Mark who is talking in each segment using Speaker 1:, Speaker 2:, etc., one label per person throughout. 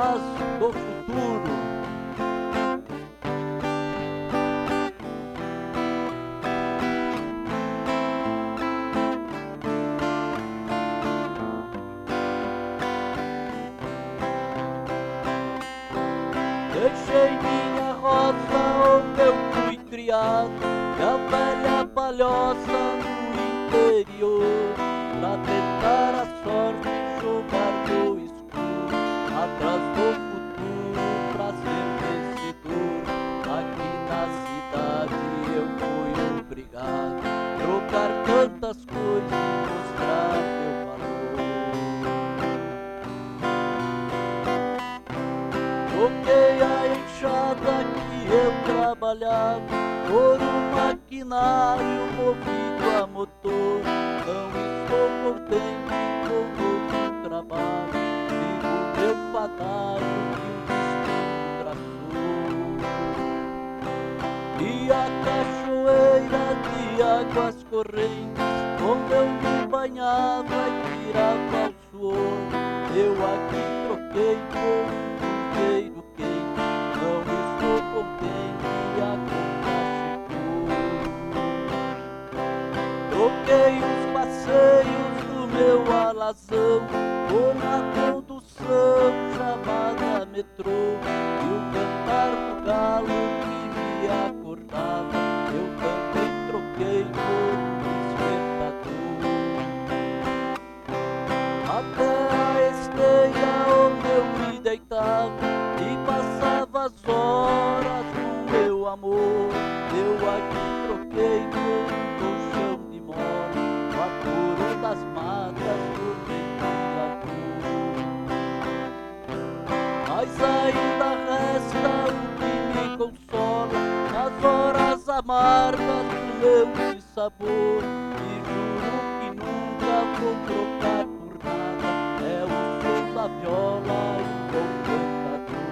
Speaker 1: mas do futuro. Deixei minha roça onde eu fui criado, e a velha palhoça no interior, pra tentar a sorte jogar no escuro, atrás do futuro pra ser vencedor. Aqui na cidade eu fui obrigado a trocar tantas coisas e mostrar meu valor. Troquei a enxada que eu trabalhava por um maquinário movido a motor. Não estou contente com o novo trabalho, sigo meu fadário que o destino traçou. E a cachoeira de águas correntes, onde eu me banhava e tirava o suor, eu aqui troquei por um cruzeiro quente. Não estou contente, a conta chegou. Troquei os passeios do meu alazão por uma condução chamada metrô, e o cantar do galo que me acordava eu também troquei por um despertador. Até a esteira onde eu me deitava e passava as horas com meu amor, eu aqui troquei por um colchão de mole, o apuro das matas do ventilador. Mas ainda resta o que me consola nas horas amargas do meu dissabor, e juro que nunca vou trocar por nada, é o som da viola e o bom cantador.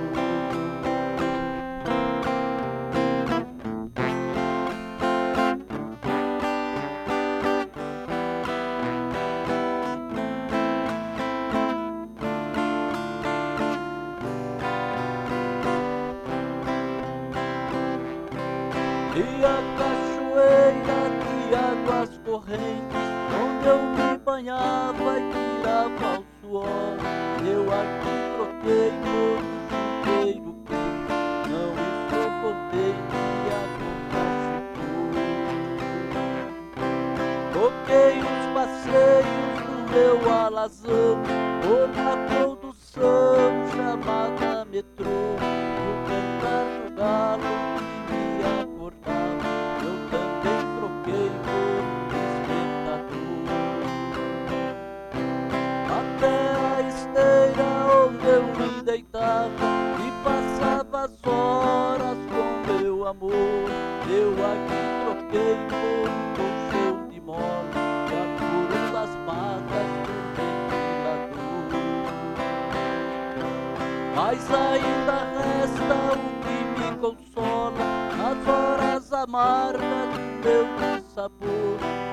Speaker 1: E a cachoeira de águas correntes, onde eu me banhava e tirava o suor, eu aqui troquei por um chuveiro quente. Não estou contente, a conta chegou. Troquei os passeios do meu alazão por uma condução chamada metrô, e o cantar do galo que me acordava eu também troquei por um despertador. Até a esteira onde eu me deitava e passava as horas com meu amor, eu aqui troquei por um colchão de mole, e apuro das matas do ventilador. Mas ainda resta o que me consola nas horas amargas do meu sabor,